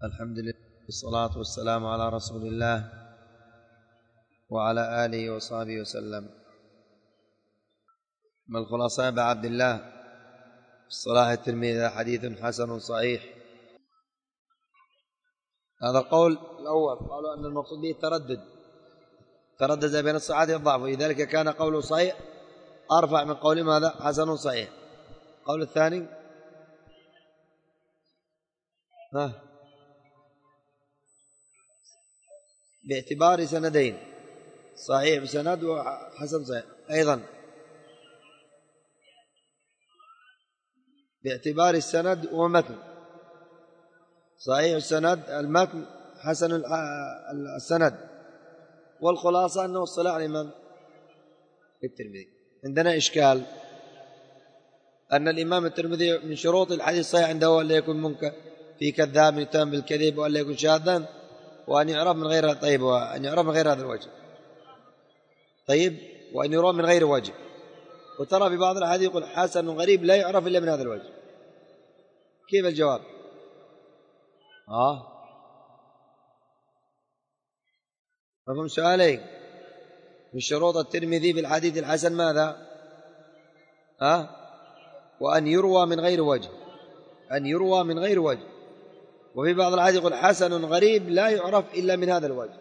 الحمد لله والصلاة والسلام على رسول الله وعلى آله وصحبه وسلم. من الخلاصة أبا عبد الله الصلاح الترمذي حديث حسن صحيح. هذا القول الأول قالوا أن المقصود به تردد بين الصحة والضعف، ولذلك كان قوله صحيح أرفع من قول ماذا حسن صحيح. قول الثاني باعتبار سندين، صحيح بسند وحسن صحيح، أيضا باعتبار السند ومتن، صحيح السند المتن حسن السند. والخلاصة أنه الصلاح الإمام الترمذي. عندنا إشكال أن الإمام الترمذي من شروط الحديث الصحيح عنده أن لا يكون منكر في كذاب يتهم بالكذب، وأن لا يكون شاذا، وأن يعرف من غير طيب، وأن يعرف من غير هذا الوجه طيب، وأن يروى من غير وجه. وترى في بعض الأحاديث يقول حسن غريب لا يعرف إلا من هذا الوجه. كيف الجواب؟ مفهوم سؤالي؟ من شروط الترمذي في الحديث الحسن ماذا؟ وأن يروى من غير وجه، أن يروى من غير وجه. وفي بعض الحديث يقول حسن غريب لا يعرف إلا من هذا الوجه.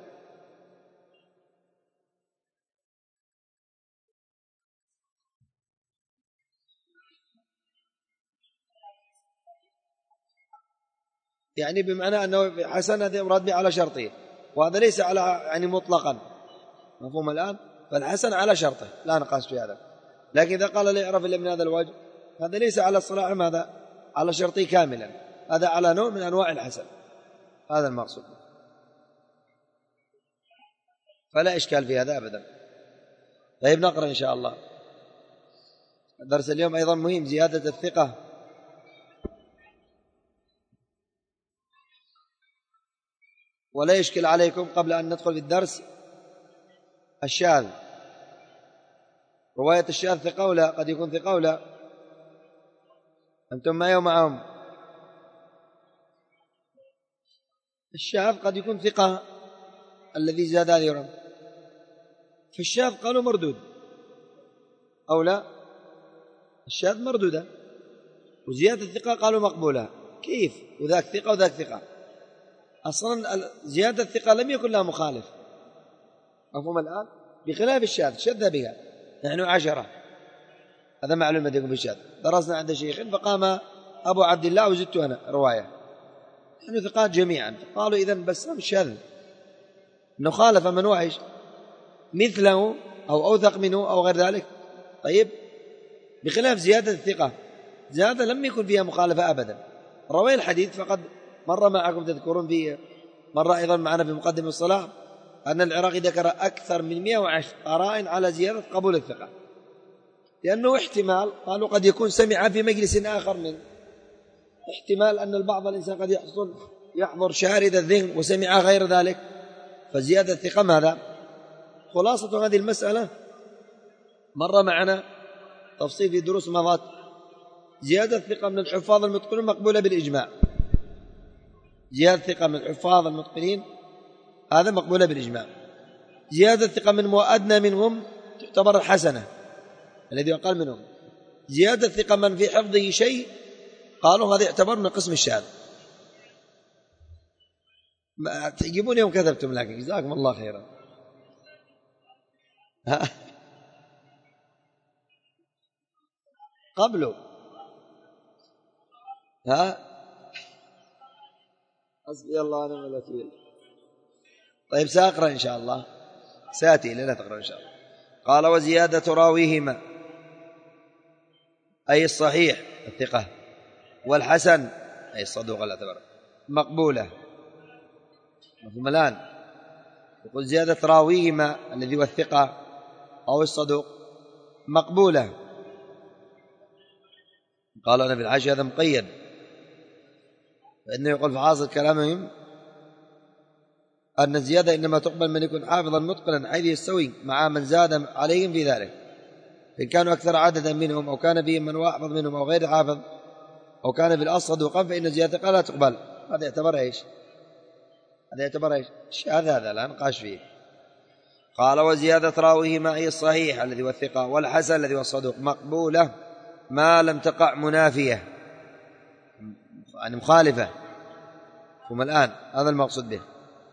يعني بمعنى أنه حسن هذا مراد به على شرطه، وهذا ليس على يعني مطلقا. مفهوم الآن؟ فالحسن على شرطه لا نقاش في هذا. لكن إذا قال لا يعرف إلا من هذا الوجه، هذا ليس على الصلاح، ماذا على شرطه كاملا، هذا على نوع من أنواع الحسن. هذا المقصود، فلا إشكال في هذا أبدا. طيب نقرأ إن شاء الله. درس اليوم أيضا مهم، زيادة الثقة. ولا يشكل عليكم قبل أن ندخل في الدرس الشاذ. رواية الشاذ ثقة ولا قد يكون ثقة ولا؟ أنتم معي ومعهم؟ الشاذ قد يكون ثقة الذي زاد هذه يرم، فالشاذ قالوا مردود أو لا؟ الشاذ مردودة، وزيادة الثقة قالوا مقبولة. كيف؟ وذاك ثقة وذاك ثقة. أصلا زيادة الثقة لم يكن لها مخالف، مفهوم الآن؟ بخلاف الشاذ شذ بها. نحن 10، هذا معلومة يقول بالشاذ. درسنا عند شيخ فقام أبو عبد الله وزدت أنا رواية، نحن ثقات جميعا. قالوا إذن بس شاذ، إنه خالف من وعيش مثله أو أوثق منه أو غير ذلك. طيب، بخلاف زيادة الثقة، زيادة لم يكن فيها مخالفة أبدا. روي الحديث فقد مر معكم، تذكرون في مرة أيضا معنا في مقدمة الصلاة أن العراقي ذكر أكثر من 110 قرائن على زيادة قبول الثقة، لأنه احتمال قالوا قد يكون سمع في مجلس آخر منه، احتمال أن البعض الإنسان قد يحضر شارد الذهن وسمع غير ذلك، فزيادة الثقة ماذا؟ خلاصة هذه المسألة مر معنا تفصيل في دروس مضت. زيادة الثقة من الحفاظ المتقنين مقبولة بالإجماع. زيادة الثقة من الحفاظ المتقنين هذا مقبولة بالإجماع. زيادة الثقة من وأدنى منهم تعتبر الحسنة الذي أقل منهم. زيادة الثقة من في حفظه شيء قالوا هذا يعتبر من قسم الشاذ. تجيبون يوم كذبتم، لكن جزاكم الله خيرا. قبله حسبي الله ونعم الوكيل. طيب سأقرأ إن شاء الله، سأتي لنا تقرأ إن شاء الله. قال وزيادة راويهما أي الصحيح الثقة، والحسن أي الصدوق الاعتبار مقبولة. مفهوم الآن؟ يقول زيادة راويهما الذي هو الثقة أو الصدوق مقبولة. قال أنا في الحاشية هذا مقيد، فإنه يقول في حاصل كلامهم أن الزيادة إنما تقبل من يكون حافظا متقنا حيث يستوي مع من زاد عليهم في ذلك، إن كانوا أكثر عددا منهم أو كان فيهم من هو أحفظ منهم أو غير حافظ أو كان في الأصل صدوقا، فإن زيادة لا تقبل. هذا يعتبر إيش؟ هذا يعتبر إيش؟ الشاذ، هذا لا نقاش فيه. قال وزيادة راويه معي الصحيح الذي هو الثقة والحسن الذي هو الصدوق مقبولة ما لم تقع منافية، يعني مخالفة. ثم الآن هذا المقصود به،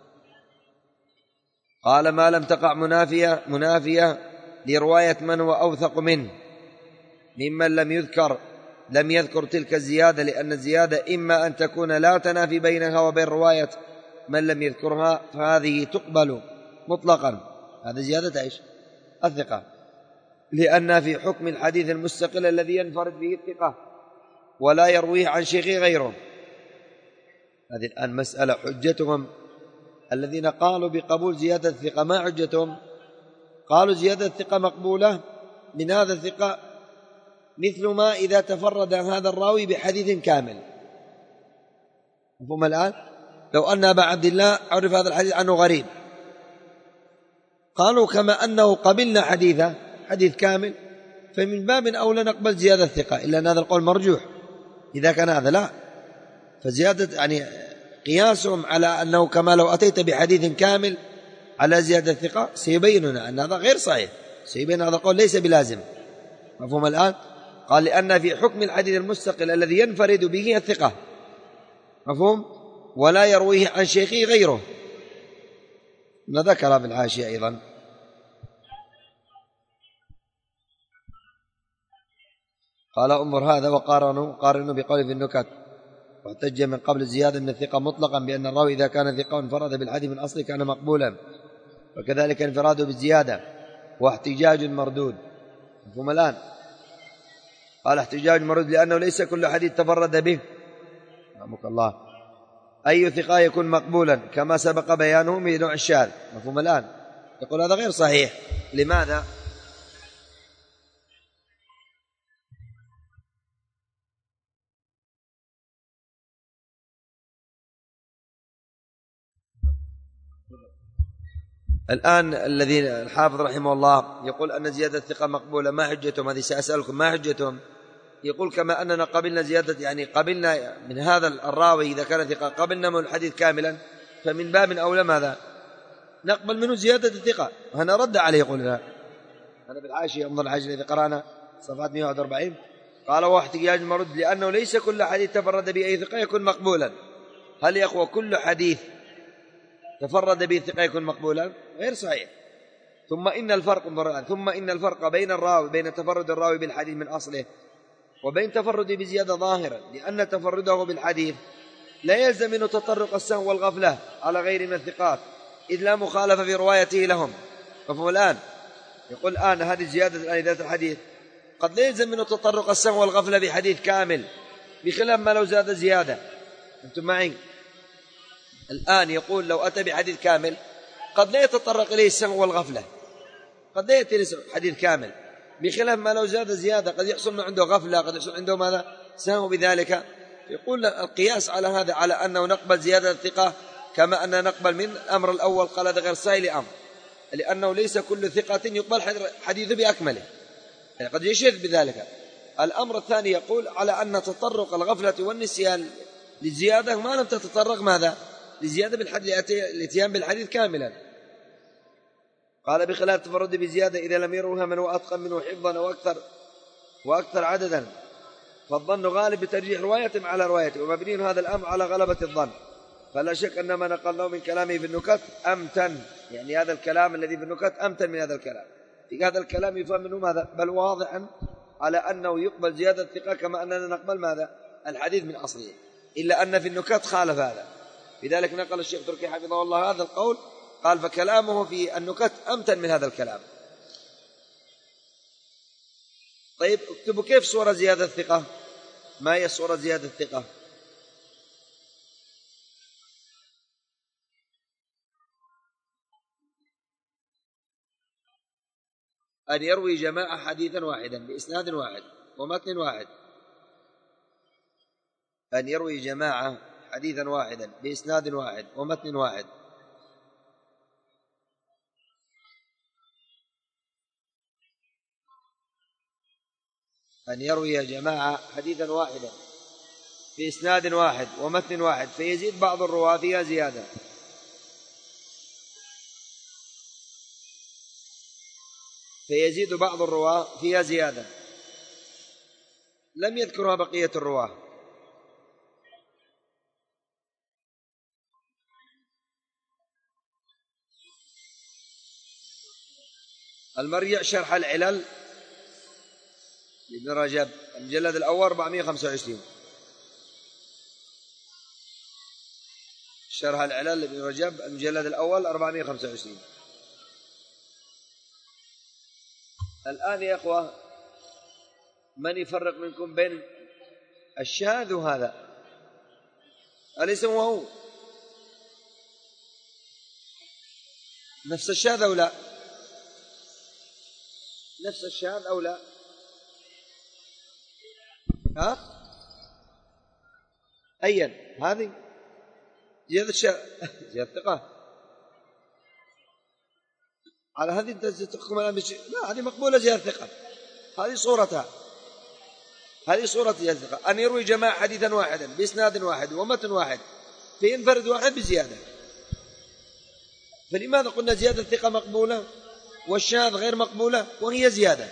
قال ما لم تقع منافية لرواية من هو أوثق منه ممن لم يذكر تلك الزيادة، لأن الزيادة إما أن تكون لا تنافي بينها وبين رواية من لم يذكرها، فهذه تقبل مطلقا. هذا زيادة إيش؟ الثقة، لأن في حكم الحديث المستقل الذي ينفرد به الثقة ولا يرويه عن شيخ غيره. هذه الآن مسألة. حجتهم الذين قالوا بقبول زيادة الثقة ما حجتهم؟ قالوا زيادة الثقة مقبولة من هذا الثقة مثل ما إذا تفرد هذا الراوي بحديث كامل. مفهوم الآن؟ لو أن أبا عبد الله عرف هذا الحديث عنه غريب، قالوا كما أنه قبلنا حديثه حديث كامل، فمن باب أولى نقبل زيادة الثقة، إلا أن هذا القول مرجوح إذا كان هذا لا. فزيادة يعني قياسهم على أنه كما لو أتيت بحديث كامل على زيادة الثقة سيبيننا أن هذا غير صحيح، سيبين هذا القول ليس بلازم. مفهوم الآن؟ قال لأن في حكم الحديث المستقل الذي ينفرد به الثقة، مفهوم، ولا يرويه عن شيخه غيره. ذكر في الحاشية أيضا قال انظر هذا وقارنوا بقول في النكت، واحتج من قبل الزيادة من الثقة مطلقا بأن الراوي إذا كان ثقة انفرد بالحديث من أصله كان مقبولا، وكذلك انفراده بالزيادة واحتجاج مردود. مفهوم الآن؟ قال احتجاج مردود لأنه ليس كل حديث تفرد به، رحمك الله، أي ثقة يكون مقبولا كما سبق بيانه من نوع الشاذ. مفهوم الآن؟ يقول هذا غير صحيح. لماذا؟ الآن الذين الحافظ رحمه الله يقول أن زيادة الثقة مقبولة، ما حجتهم؟ هذه سأسألكم ما حجتهم؟ يقول كما أننا قبلنا زيادة، يعني قبلنا من هذا الراوي إذا كان ثقة قبلنا من الحديث كاملا، فمن باب أولى ماذا؟ نقبل منه زيادة الثقة. هنا رد عليه يقول لا. أنا بالحاشية انظر الحاشية الذي قرأنا صفحة 141 قال واحتجاج مرد لأنه ليس كل حديث تفرد به أي ثقة يكون مقبولا. هل يقوى كل حديث تفرد به الثقة يكون مقبولا؟ غير صحيح. ثم إن الفرق بين تفرد الراوي بالحديث من أصله وبين تفرده بزيادة ظاهرا، لأن تفرده بالحديث لا يلزم منه تطرق السهو والغفلة على غير من الثقات، إذ لا مخالفة في روايته لهم. فهو الآن يقول الآن هذه زيادة ذات الحديث قد لا يلزم منه تطرق السهو والغفلة بحديث كامل، بخلاف ما لو زاد زيادة. أنتم معي؟ الآن يقول لو أتى بحديث كامل قد لا يتطرق إليه السهو والغفلة، قد لا يأتي حديث كامل، بخلاف ما لو زاد زيادة قد يحصل عنده غفلة، قد يحصل عنده ماذا؟ سهو بذلك. يقول القياس على هذا على أنه نقبل زيادة الثقة كما أننا نقبل من الأمر الأول. قال هذا غير صحيح لأمر، لأنه ليس كل ثقة يقبل حديثه بأكمله، يعني قد يشذ بذلك. الأمر الثاني يقول على أن تطرق الغفلة والنسيان للزيادة ما لم تتطرق ماذا؟ لزيادة الاتيان بالحديث كاملا. قال بخلاف تفرد بزيادة إذا لم يروها من هو أتقن منه حفظا وأكثر عددا، فالظن غالب بترجيح رواية على روايته، ومبني هذا الأمر على غلبة الظن. فلا شك أن ما نقلناه من كلامه في النكت أمتن، يعني هذا الكلام الذي في النكت أمتن من هذا الكلام. في هذا الكلام يفهم منه ماذا؟ بل واضحا على أنه يقبل زيادة الثقة كما أننا نقبل ماذا؟ الحديث من أصله، إلا أن في النكت خالف هذا. لذلك نقل الشيخ تركي حفظه الله هذا القول، قال فكلامه في النكت أمتن من هذا الكلام. طيب اكتبوا كيف صورة زيادة الثقة؟ ما هي صورة زيادة الثقة؟ أن يروي جماعة حديثا واحدا بإسناد واحد ومتن واحد. أن يروي جماعة حديثا واحدا بإسناد واحد ومتن واحد. أن يروي جماعة حديثا واحدا بإسناد واحد ومتن واحد، فيزيد بعض الرواة فيها زيادة، فيزيد بعض الرواة فيها زيادة لم يذكرها بقية الرواة. المرجع شرح العلل لابن رجب المجلد الأول 425. شرح العلل لابن رجب المجلد الأول 425. الآن يا أخوة من يفرق منكم بين الشاذ وهذا؟ أليس هو نفس الشاذ أو لا؟ نفس الشاذ أو لا؟ ها؟ أيا هذه زيادة زيادة ثقة على هذه أنت تحكم الآن لا، هذه مقبولة زيادة ثقة، هذه صورتها، هذه صورة زيادة ثقة، أن يروي جماعة حديثا واحدا بإسناد واحد ومتن واحد فينفرد واحد بزيادة. فلماذا قلنا زيادة الثقة مقبولة والشاذ غير مقبولة وهي زيادة؟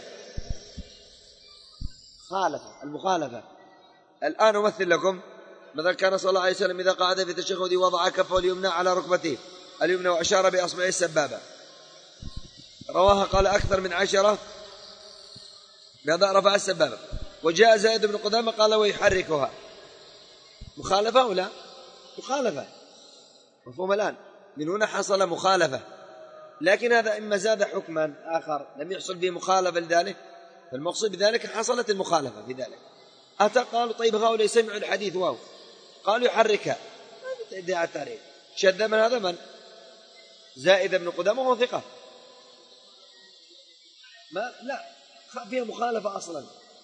المخالفة. الآن أمثل لكم مثلا كان صلى الله عليه وسلم إذا قعد في تشهده وضع كفه اليمنى على ركبته اليمنى وأشار بأصبعه السبابة، رواها قال أكثر من 10 بهذا رفع السبابة. وجاء زائد بن قدامة قال ويحركها. مخالفة أو لا؟ مخالفة، مفهوم الآن؟ من هنا حصل مخالفة، لكن هذا إما زاد حكما آخر لم يحصل به مخالفة لذلك، فالمقصود بذلك حصلت المخالفة في ذلك. أتى قالوا طيب هؤلاء سمعوا الحديث واو قالوا يحركها، ما ادعاء التحريك. شد من هذا من؟ زائد بن قدامة وهو ثقة، ما لا فيها مخالفة أصلا.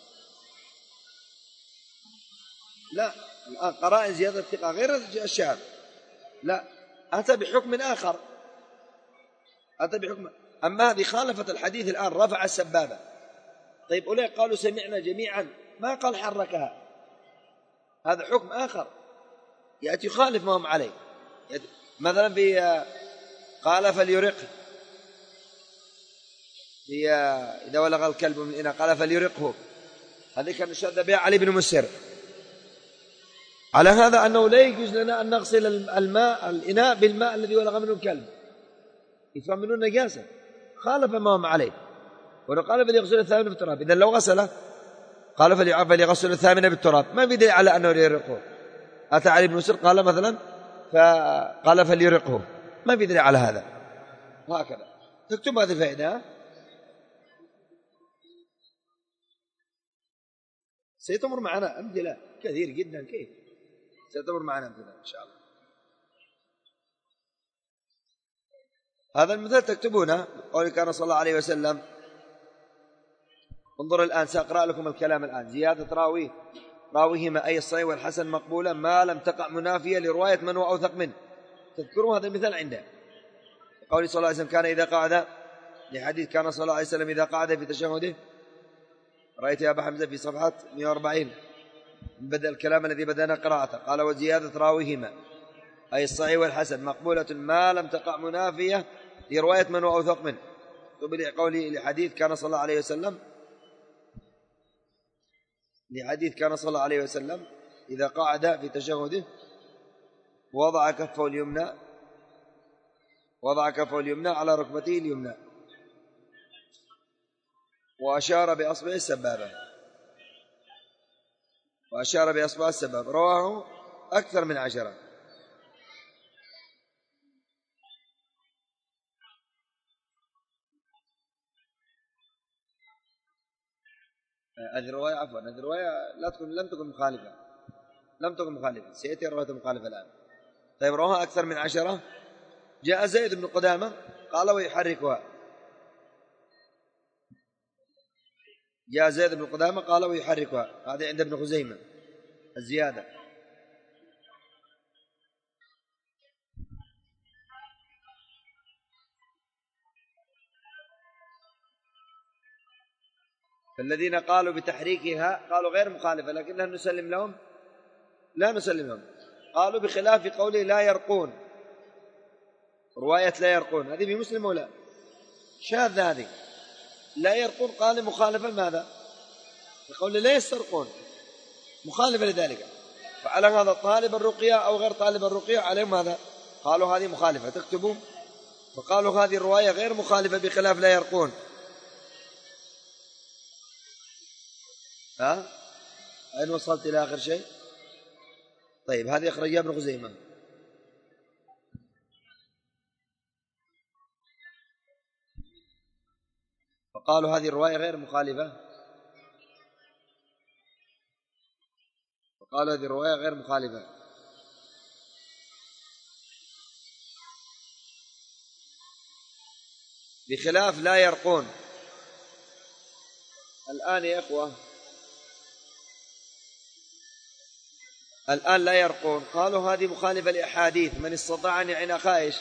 لا الآن قرائن زيادة الثقة غير الشاذ، لا أتى بحكم آخر، أتى بحكم. أما هذه خالفت الحديث الآن رفع السبابة. طيب أولئك قالوا سمعنا جميعا ما قال حركها، هذا حكم آخر يأتي يخالف ما هم عليه. مثلا في قال فليرقه، إذا ولغ الكلب من الإناء قال فليرقه، هذه كان شد بها علي بن مسر. على هذا أنه لا يجوز لنا أن نغسل الإناء بالماء الذي ولغ منه الكلب، يفهم منه النجاسة، خالف ما هم عليه. وقال فليغسل الثامن بالتراب، إذن لو غسله قال فليغسل الثامن بالتراب، ما في دليل على أنه يرقه. أتى علي بن مسر قال مثلا فقال فليرقه، ما في دليل على هذا. وهكذا تكتب هذه الفائدة، سيتمر معنا أمثلة كثير جدا. كيف سيتمر معنا أمثلة إن شاء الله. هذا المثال تكتبونه قول كان صلى الله عليه وسلم. انظر الآن سأقرأ لكم الكلام الآن. زيادة راويهما أي الصحيح والحسن مقبولا ما لم تقع منافية لرواية من هو أوثق منه. تذكروا هذا المثال عنده. قول صلى الله عليه وسلم كان إذا قعد، لحديث كان صلى الله عليه وسلم إذا قعد في تشهده، رأيت يا أبا حمزة في صفحة 140 من بدأ الكلام الذي بدأنا قراءته. قال وزيادة راويهما أي الصحيح والحسن مقبولة ما لم تقع منافية لرواية من هو أوثق منه. قولي لحديث كان صلى الله عليه وسلم، لحديث كان صلى الله عليه وسلم إذا قعد في تشهده وضع كفه اليمنى على ركبته اليمنى وأشار بأصبعه السبابة، رواه أكثر من 10. هذه الرواية لم تكن مخالفة، سيأتي رواية مخالفة الآن. طيب رواها أكثر من 10. جاء زيد بن قدامة قال ويحركها، هذا عند ابن خزيمة الزيادة. فالذين قالوا بتحريكها قالوا غير مخالفة، لكن لا نسلم لهم. قالوا بخلاف قوله لا يرقون، رواية لا يرقون هذه في مسلم ولا شاذ هذه. لا يرقون قال مخالفة ماذا؟ يقول لا يسترقون مخالفة لذلك. فعلى هذا طالب الرقية أو غير طالب الرقية عليهم ماذا؟ قالوا هذه مخالفة تكتبوا. فقالوا هذه الرواية غير مخالفة بخلاف لا يرقون. أين وصلت إلى آخر شيء؟ طيب هذه أخرجها ابن خزيمة. فقالوا هذه الرواية غير مخالفة. فقالوا هذه الرواية غير مخالفة بخلاف لا يرقون. الآن يا إخوة الآن لا يرقون قالوا هذه مخالفة لأحاديث من استطاع أن يعين أخاه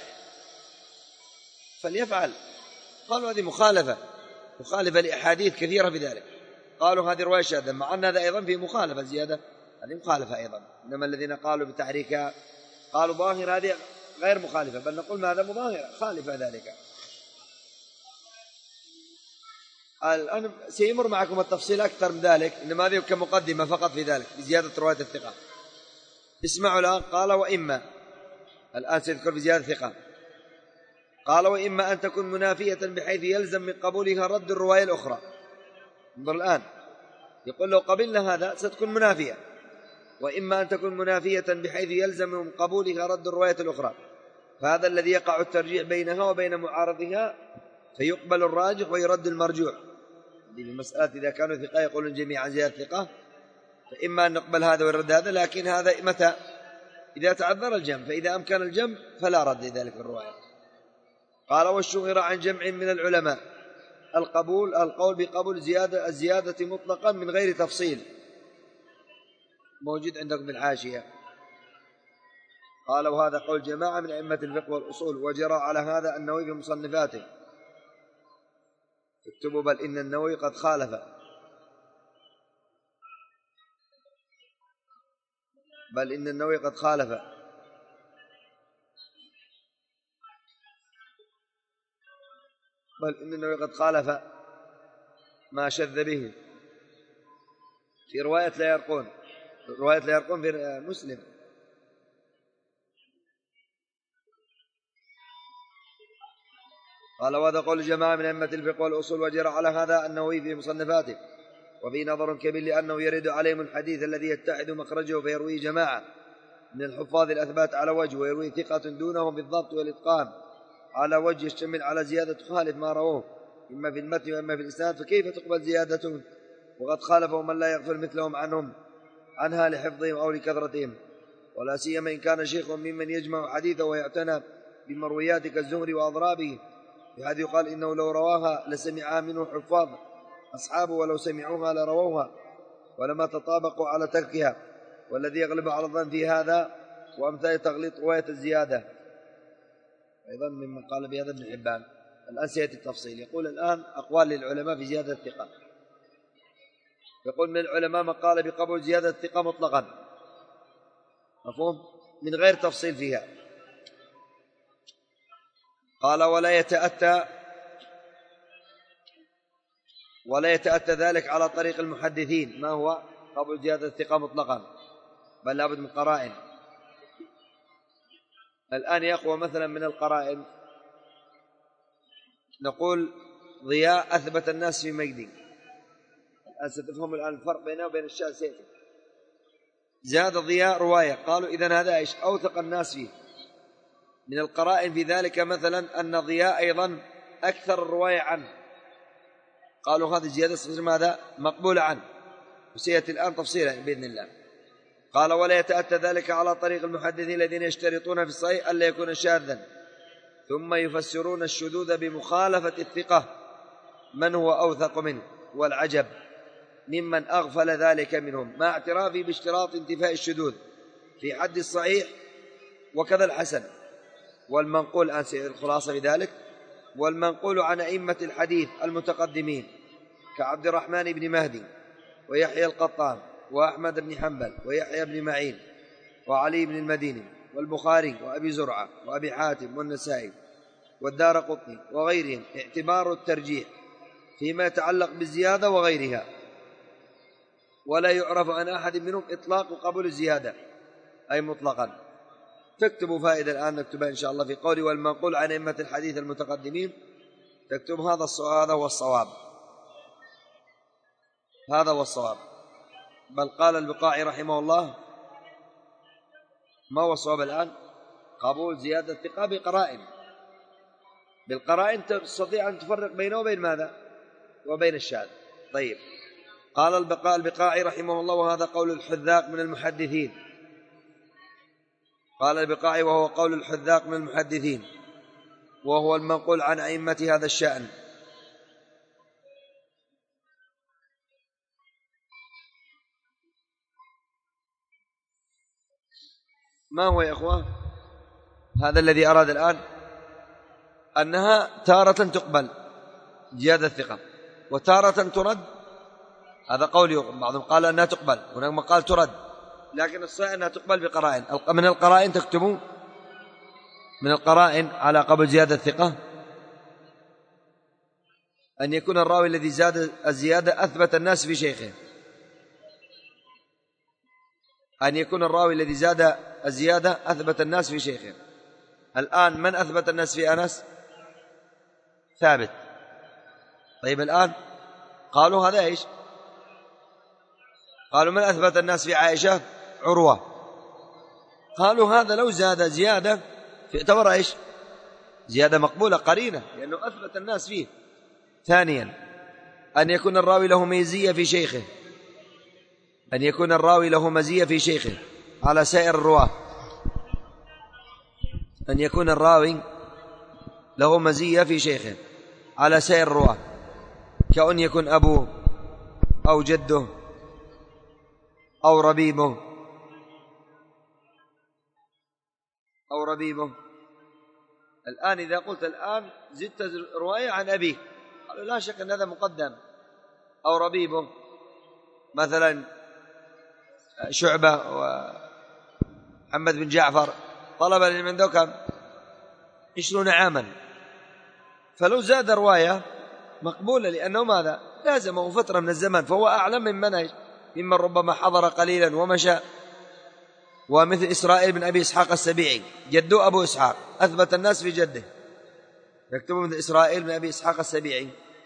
فليفعل. قالوا هذه مخالفة لأحاديث كثيرة في ذلك. قالوا هذه رواية شاذة مع أن هذا أيضا في مخالفة زيادة. هذه مخالفة أيضا. إنما الذين قالوا بتحريكها قالوا ظاهر هذه غير مخالفة بل نقول ما هذا مظاهر خالفة ذلك. الآن سيمر معكم التفصيل أكثر من ذلك إنما هذه كمقدمة فقط في ذلك بزيادة رواية الثقة. اسمعوا الآن. قال وإما الآن سيذكر بزيادة ثقة. قال وإما أن تكون منافية بحيث يلزم من قبولها رد الرواية الأخرى. انظر الآن يقول لو قبلنا هذا ستكون منافية. وإما أن تكون منافية بحيث يلزم من قبولها رد الرواية الأخرى فهذا الذي يقع الترجيح بينها وبين معارضها فيقبل الراجح ويرد المرجوح. هذه المسألة إذا كانوا ثقة يقولون جميعا زيادة ثقة فإما أن نقبل هذا ويرد هذا. لكن هذا متى؟ إذا تعذر الجمع. فإذا أمكن الجمع فلا رد لذلك الرواية. قال والشهر عن جمع من العلماء القول بقبول الزيادة مطلقا من غير تفصيل. موجود عندكم بالحاشية. قال وهذا قول جماعة من أئمة الفقه والأصول وجرى على هذا النووي في مصنفاته. اكتبوا بل إن النووي قد خالف. بل إن النووي قد خالف. بل إن النووي قد خالف ما شذ به في رواية لا يرقون. رواية لا يرقون في مسلم. قال وهذا قول جماعة من أئمة الفقه والأصول وجرى على هذا النووي في مصنفاته. وفي نظر كبير لأنه يرد عليهم الحديث الذي يتحد مخرجه فيرويه جماعة من الحفاظ الأثبات على وجه ويروي ثقة دونهم بالضبط والإتقان على وجه يشتمل على زيادة خالف ما رووه إما في المتن وإما في الإسناد فكيف تقبل زيادتهم وقد خالفوا من لا يغفل مثلهم عنها لحفظهم أو لكثرتهم ولا سيما إن كان شيخ ممن يجمع حديثه ويعتنى بمرويات كالزهري وأضرابه بحيث يقال إنه لو رواها لسمعها منه حفاظ أصحابه ولو سمعوها لرووها ولما تطابقوا على تركها والذي يغلب على الظن في هذا وأمثال تغليط رواية الزيادة. أيضا ممن قال بهذا ابن حبان. الآن سيأتي التفصيل. يقول الآن أقوال للعلماء في زيادة الثقة. يقول من العلماء من قال بقبول زيادة الثقة مطلقا مفهوم من غير تفصيل فيها. قال ولا يتأتى ذلك على طريق المحدثين. ما هو قبول زيادة الثقة مطلقا بل لابد من قرائن. الآن يقوى مثلا من القرائن نقول ضياء أثبت الناس في مجدي. الآن ستفهم الآن الفرق بينه وبين الشاذ سيأتي. زاد ضياء رواية قالوا إذن هذا إيش أوثق الناس فيه. من القرائن في ذلك مثلا أن ضياء أيضا أكثر الرواية عنه قالوا هذه زيادة تصير ماذا مقبولة عنه وسيأتي الآن تفصيلا بإذن الله. قال ولا يتأتى ذلك على طريق المحدثين الذين يشترطون في الصحيح ألا يكون شاذا ثم يفسرون الشذوذ بمخالفة الثقة من هو أوثق منه والعجب ممن أغفل ذلك منهم مع اعترافه باشتراط انتفاء الشذوذ في حد الصحيح وكذا الحسن. والمنقول الآن الخلاصة بذلك والمنقول عن أئمة الحديث المتقدمين كعبد الرحمن بن مهدي ويحيى القطان وأحمد بن حنبل ويحيى بن معين وعلي بن المديني والبخاري وأبي زرعة وأبي حاتم والنسائي والدارقطني وغيرهم اعتبار الترجيح فيما يتعلق بالزيادة وغيرها، ولا يعرف عن أحد منهم إطلاق قبول الزيادة أي مطلقا. تكتبوا فائدة الآن نكتبها إن شاء الله في قولي والمنقول عن أئمة الحديث المتقدمين، تكتب هذا هو الصواب، هذا هو الصواب. بل قال البقاعي رحمه الله ما هو الصواب الآن؟ قبول زيادة الثقة بقرائن، بالقرائن تستطيع أن تفرق بينه وبين ماذا؟ وبين الشاذ. طيب، قال البقاعي رحمه الله وهذا قول الحذاق من المحدثين، قال البقاعي وهو قول الحذاق من المحدثين، وهو المنقول عن أئمة هذا الشأن. ما هو يا أخوة؟ هذا الذي أراد الآن أنها تارة تقبل زيادة الثقة وتارة ترد، هذا قول بعضهم قال أنها تقبل هناك ما قال ترد، لكن الصحيح أنها تقبل بقرائن. من القرائن تكتبوا من القرائن على قبل زيادة الثقة أن يكون الراوي الذي زاد الزيادة أثبت الناس في شيخه، أن يكون الراوي الذي زاد الزيادة أثبت الناس في شيخه. الآن من أثبت الناس في أنس؟ ثابت. طيب الآن قالوا هذا إيش؟ قالوا من أثبت الناس في عائشة؟ عروة. قالوا هذا لو زاد زيادة يعتبر إيش؟ زيادة مقبولة قرينة، لأنه أثبت الناس فيه. ثانيا أن يكون الراوي له ميزية في شيخه، أن يكون الراوي له مزية في شيخه على سائر الرواة، أن يكون الراوي له مزية في شيخه على سائر الرواة، كأن يكون أبوه أو جده أو ربيبه أو ربيبه. الآن إذا قلت الآن زدت رواية عن أبيه، قالوا لا شك أن هذا مقدم. أو ربيبه مثلا شعبة ومحمد بن جعفر طلب من ذوك 20 عاما، فلو زاد رواية مقبولة لأنه ماذا؟ لازمه فترة من الزمن، فهو أعلم ممن ربما حضر قليلا ومشى. ومثل إسرائيل بن أبي إسحاق السبيعي جده أبو إسحاق أثبت الناس في جده، يكتبوا مثل إسرائيل بن أبي إسحاق السبيعي،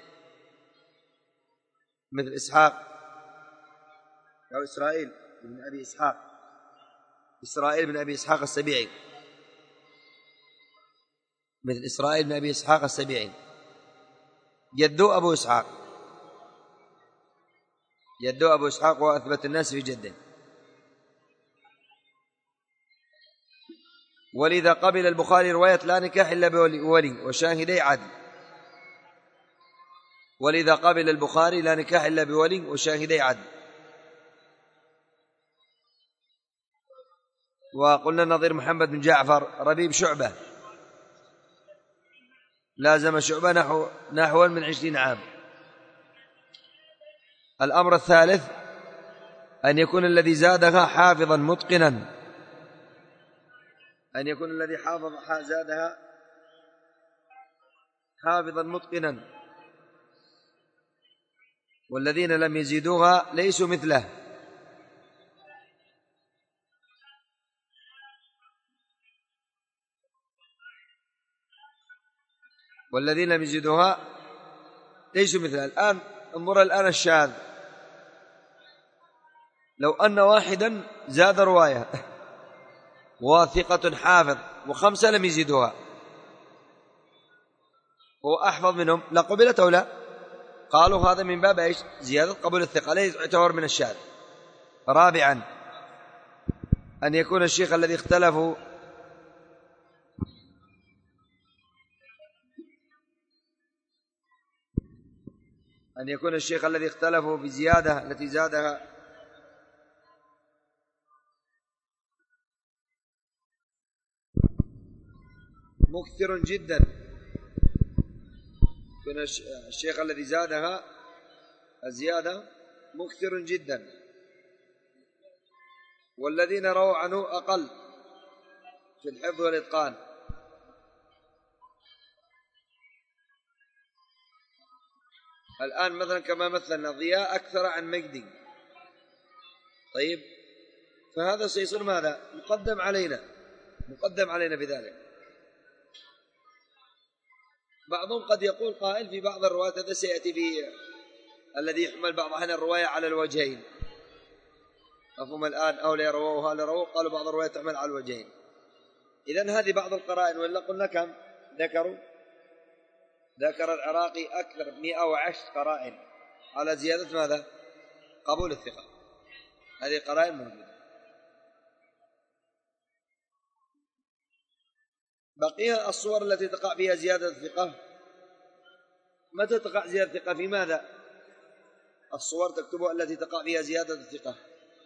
مثل إسحاق أو إسرائيل بن أبي إسحاق، إسرائيل بن أبي إسحاق السبيعي، مثل إسرائيل بن أبي إسحاق السبيعي جده أبو إسحاق، جده أبو إسحاق وأثبت الناس في جده. ولذا قبل البخاري رواية لا نكاح إلا بولي وشاهدي عدل، ولذا قبل البخاري لا نكاح إلا بولي وشاهدي عدل. وقلنا نظير محمد بن جعفر ربيب شعبة لازم شعبة نحو من 20 عام. الأمر الثالث أن يكون الذي زادها حافظا متقنا، أن يكون الذي زادها حافظا متقنا، والذين لم يزيدوها ليسوا مثله. والذين لم يزيدوها ليسوا مثله. الآن انظر الآن الشاذ، لو أن واحدا زاد رواية وثقة حافظ وخمسة لم يزيدوها هو أحفظ منهم، لا قبلت أو لا؟ قالوا هذا من باب إيش؟ زيادة قبول الثقة، ليس يعتبر من الشاذ. رابعا أن يكون الشيخ الذي اختلفوا في زيادة التي زادها مكثر جدا، يكون الشيخ الذي زادها الزيادة مكثر جدا، والذين رووا عنه أقل في الحفظ والإتقان. الآن مثلا كما مثلنا ضياء أكثر عن مجدي، طيب فهذا سيصير ماذا؟ مقدم علينا بذلك. بعضهم قد يقول قائل في بعض الرواة، هذا سيأتي في الذي يحمل بعض أحيان الرواية على الوجهين، مفهوم الآن؟ أو لا رووها لا رووا، قالوا بعض الرواية تحمل على الوجهين. إذن هذه بعض القرائن، ولا قلنا كم ذكر العراقي أكثر 110 قرائن على زيادة ماذا؟ قبول الثقة. هذه قرائن موجودة. بقي الصور التي تقع فيها زيادة الثقة. متى تقع زيادة الثقة؟ في ماذا؟ الصور تكتبها التي تقع فيها زيادة الثقة.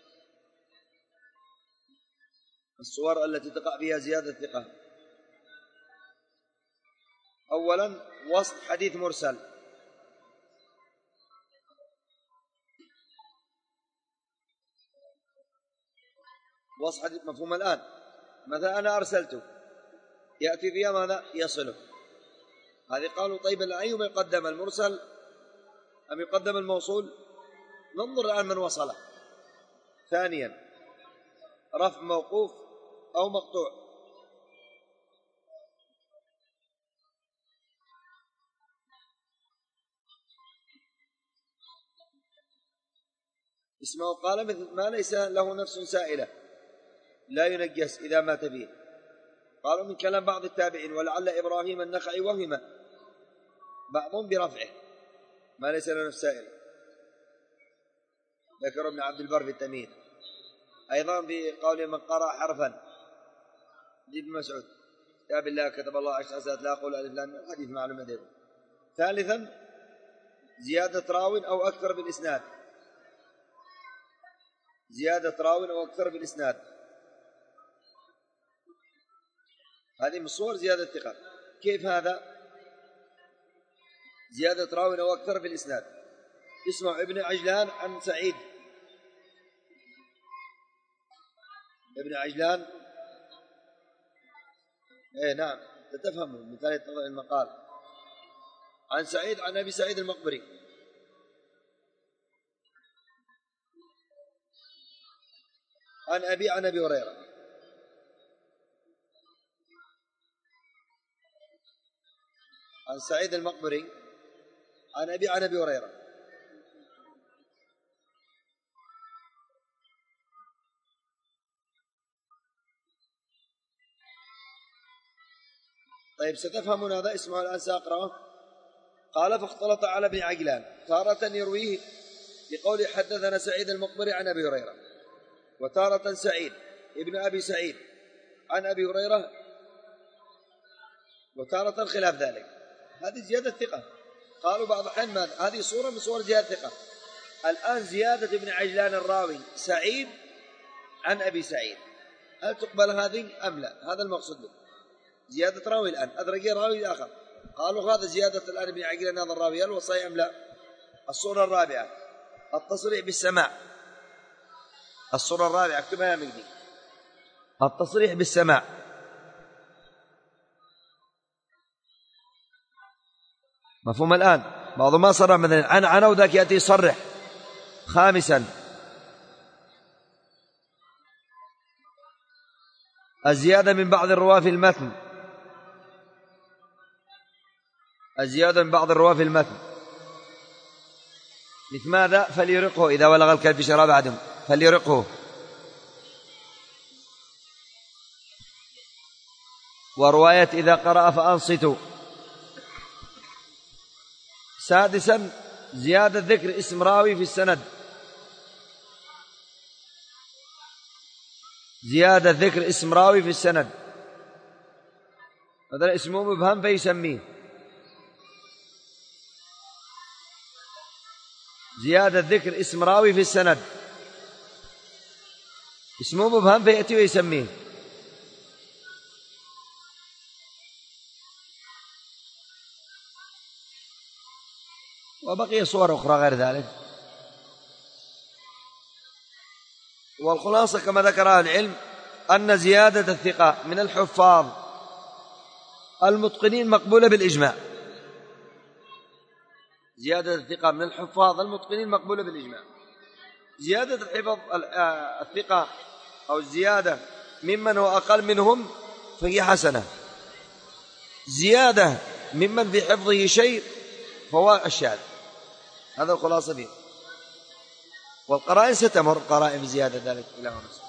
الصور التي تقع فيها زيادة الثقة: أولا وصف حديث مرسل، وصف حديث، مفهوم الآن؟ مثلا أنا أرسلته، يأتي فيها ماذا؟ يصله. هذه قالوا طيب أيهما يقدم، المرسل أم يقدم الموصول؟ ننظر الآن من وصله. ثانيا رفع موقوف أو مقطوع. اسمه قال مثل ما ليس له نفس سائلة لا ينجس إذا مات فيه. قالوا من كلام بعض التابعين، ولعل إبراهيم النخعي وهم بعضهم برفعه ما ليس له نفس سائلة، ذكر ابن عبد البر في التمهيد. أيضا بقول من قرأ حرفا ابن مسعود، يا بالله كتب الله 10 سنوات لا أقول ألف لام، حديث معلوم ذلك. ثالثا زيادة راو أو أكثر بالإسناد، زيادة راو أو أكثر بالإسناد، هذه من صور زيادة الثقة. كيف هذا؟ زيادة راو أو أكثر بالإسناد. اسمع ابن عجلان عن سعيد، ابن عجلان نعم تتفهموا مثال المقال، عن سعيد عن أبي سعيد المقبري عن أبي عن أبي هريرة. عن سعيد المقبري عن أبي عن أبي هريرة. طيب ستفهمون هذا. اسمعوا الآن سأقرأه. قال فاختلط على ابن عجلان تارة يرويه بقول حدثنا سعيد المقبري عن أبي هريرة، وتارة سعيد ابن أبي سعيد عن أبي هريرة، وتارة خلاف ذلك. هذه زيادة ثقة. قالوا بعض الأحيان هذه صورة من صور زيادة ثقة. الآن زيادة ابن عجلان الراوي سعيد عن أبي سعيد، هل تقبل هذه أم لا؟ هذا المقصود به زيادة راوي. الآن أدركي راوي آخر، قالوا هذا زيادة الآن ابن عجلان هذا الراوي، هل وصحيح أم لا؟ الصورة الرابعة التصريح بالسماع. الصورة الرابعة اكتبها يا مجدي، التصريح بالسماع. مفهوم الآن؟ بعض ما صرح مثلا عن وذاك يأتي يصرح. خامسا الزيادة من بعض الرواة في المتن، الزيادة من بعض الرواة في المتن مثل ماذا؟ فليرقه إذا ولغ الكلب في شراب أحدهم، فليرقه. ورواية إذا قرأ فأنصتوا. سادسا زيادة ذكر اسم راوي في السند، زيادة ذكر اسم راوي في السند، هذا اسمه مبهم فيسميه. زيادة ذكر اسم راوي في السند، اسمه مبهم فيأتي ويسميه. وبقي صور أخرى غير ذلك. والخلاصة كما ذكر أهل العلم أن زيادة الثقة من الحفاظ المتقنين مقبولة بالإجماع. زيادة الثقة من الحفاظ المتقنين مقبولة بالإجماع. زيادة الحفظ الثقة أو الزيادة ممن هو أقل منهم فهي حسنة. زيادة ممن في حفظه شيء فهو الشاذ. هذا الخلاصة فيه، والقرائن ستمر قرائن بزيادة ذلك إلى ونسل.